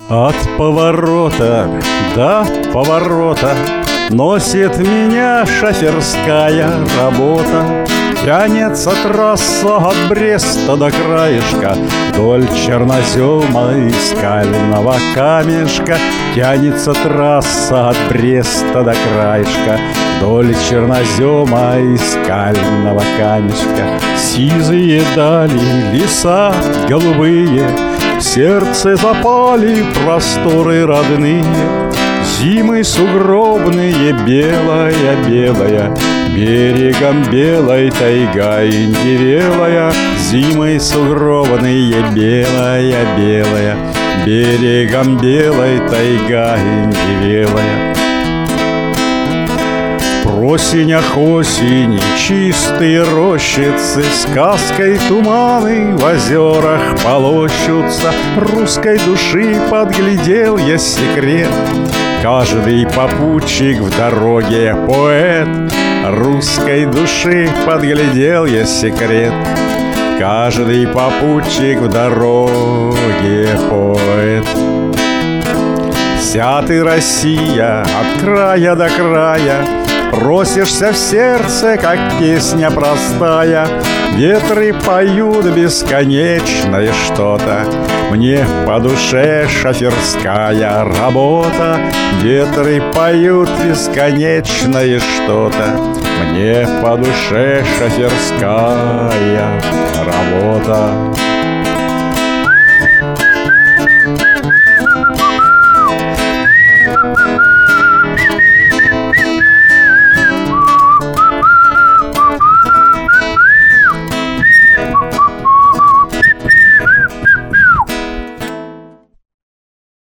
От поворота до поворота носит меня шоферская работа. Тянется трасса от Бреста до краешка, вдоль чернозема и скального камешка. Тянется трасса от Бреста до краешка, вдоль чернозема и скального камешка. Сизые дали, леса голубые, в сердце запали просторы родные. Зимы сугробные, белая-белая, берегом белой тайга индивелая. Зимы сугробные, белая-белая, берегом белой тайга индивелая. В просенях осени чистые рощицы, сказкой туманы в озерах полощутся. Русской души подглядел я секрет, каждый попутчик в дороге поэт. Русской души подглядел я секрет, каждый попутчик в дороге поэт. Вся ты, Россия, от края до края, просишься в сердце, как песня простая. Ветры поют бесконечное что-то, мне по душе шоферская работа. Ветры поют бесконечное что-то, мне по душе шоферская работа.